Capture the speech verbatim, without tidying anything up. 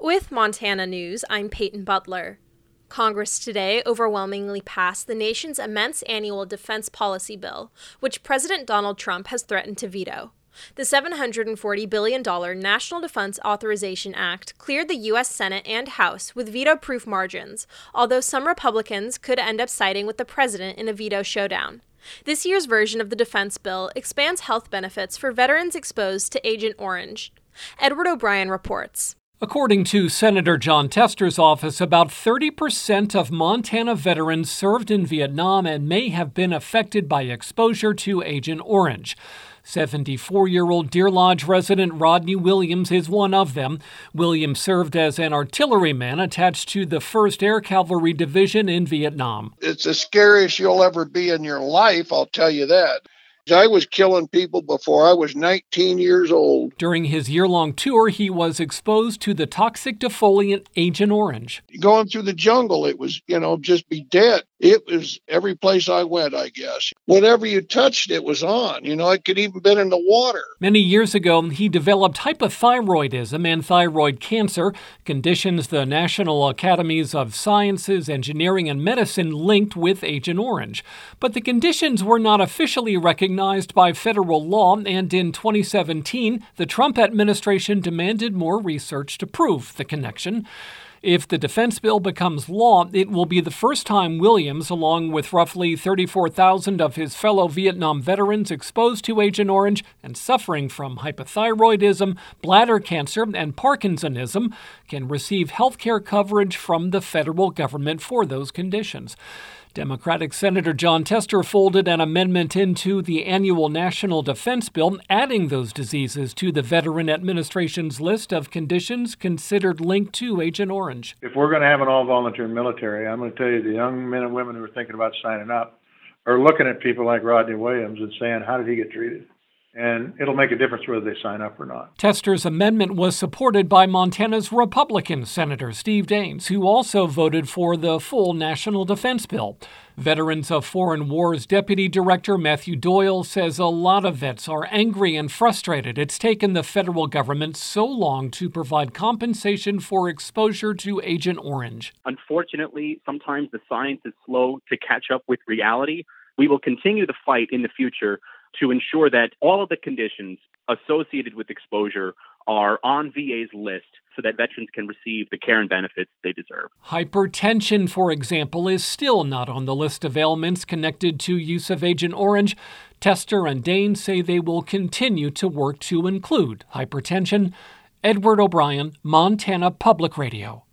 With Montana News, I'm Peyton Butler. Congress today overwhelmingly passed the nation's immense annual defense policy bill, which President Donald Trump has threatened to veto. The seven hundred forty billion dollars National Defense Authorization Act cleared the U S Senate and House with veto-proof margins, although some Republicans could end up siding with the president in a veto showdown. This year's version of the defense bill expands health benefits for veterans exposed to Agent Orange. Edward O'Brien reports. According to Senator Jon Tester's office, about thirty percent of Montana veterans served in Vietnam and may have been affected by exposure to Agent Orange. seventy-four-year-old Deer Lodge resident Rodney Williams is one of them. Williams served as an artilleryman attached to the first Air Cavalry Division in Vietnam. It's the scariest you'll ever be in your life, I'll tell you that. I was killing people before I was nineteen years old. During his year-long tour, he was exposed to the toxic defoliant Agent Orange. Going through the jungle, it was, you know, just be dead. It was every place I went, I guess. Whatever you touched, it was on. You know, it could even been in the water. Many years ago, he developed hypothyroidism and thyroid cancer, conditions the National Academies of Sciences, Engineering, and Medicine linked with Agent Orange. But the conditions were not officially recognized by federal law, and in twenty seventeen, the Trump administration demanded more research to prove the connection. If the defense bill becomes law, it will be the first time Williams, along with roughly thirty-four thousand of his fellow Vietnam veterans exposed to Agent Orange and suffering from hypothyroidism, bladder cancer, and Parkinsonism, can receive health care coverage from the federal government for those conditions. Democratic Senator Jon Tester folded an amendment into the annual National Defense Bill, adding those diseases to the Veteran Administration's list of conditions considered linked to Agent Orange. If we're going to have an all-volunteer military, I'm going to tell you the young men and women who are thinking about signing up are looking at people like Rodney Williams and saying, how did he get treated? And it'll make a difference whether they sign up or not. Tester's amendment was supported by Montana's Republican Senator Steve Daines, who also voted for the full national defense bill. Veterans of Foreign Wars Deputy Director Matthew Doyle says a lot of vets are angry and frustrated. It's taken the federal government so long to provide compensation for exposure to Agent Orange. Unfortunately, sometimes the science is slow to catch up with reality. We will continue the fight in the future to ensure that all of the conditions associated with exposure are on V A's list so that veterans can receive the care and benefits they deserve. Hypertension, for example, is still not on the list of ailments connected to use of Agent Orange. Tester and Daines say they will continue to work to include hypertension. Edward O'Brien, Montana Public Radio.